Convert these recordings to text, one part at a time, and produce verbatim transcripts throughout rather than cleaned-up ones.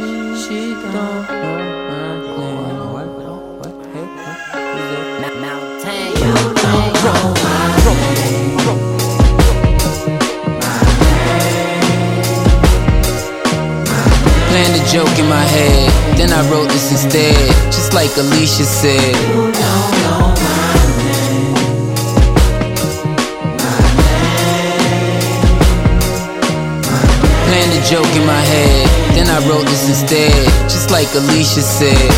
She don't know my name. What? What? Hey, what? Mountain. You don't know my name. Playing the joke in my head, then I wrote this instead, just like Alicia said. You don't know my name. Playing the joke in my head, then I wrote this instead, just like Alicia said.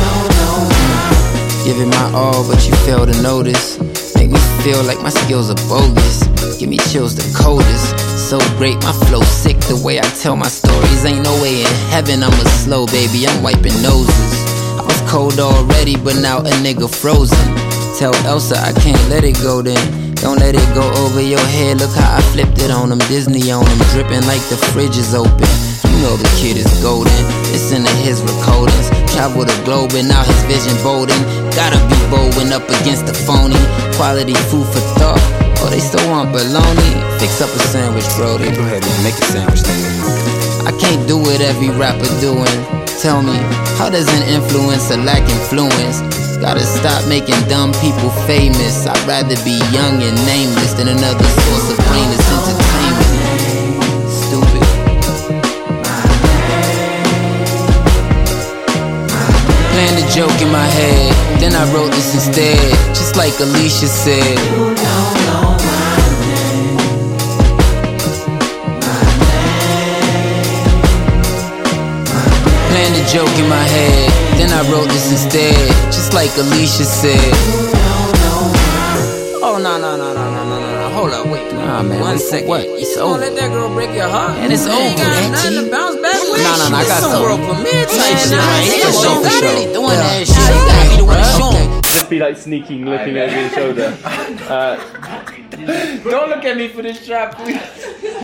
Give it my all, but you fail to notice. Make me feel like my skills are bogus. Give me chills the coldest. So great, my flow sick, the way I tell my stories. Ain't no way in heaven I'm a slow baby, I'm wiping noses. I was cold already, but now a nigga frozen. Tell Elsa I can't let it go then. Don't let it go over your head. Look how I flipped it on him, Disney on him, dripping like the fridge is open. You know the kid is golden, listen to his recordings. Travel the globe and now his vision bolden. Gotta be bold when up against the phony. Quality food for thought. Oh, they still want bologna? Fix up a sandwich, bro. Hey, go ahead, man. Make a sandwich, nigga. I can't do what every rapper doing. Tell me, how does an influencer lack influence? Gotta stop making dumb people famous. I'd rather be young and nameless than another source of brainless entertainment. Stupid. Playing the joke in my head, then I wrote this instead, just like Alicia said. You don't know my name. My name. Playing the joke in my head, then I wrote this instead, just like Alicia said. You don't know my. Oh no no no no no no no! Hold up, wait. Nah, man. One wait, second. What? It's You over. gonna let that girl break your heart? And it's You over, ain't got man. nothing to bounce back with. No, no, no, I got some something. world premiere type Man, shit. nah, right it's here. for sure, You for got sure. it. Doing that Yeah. shit. You gotta be the one to show 'em. Just be like sneaking, looking over your shoulder. Uh, Don't look at me for this trap, please.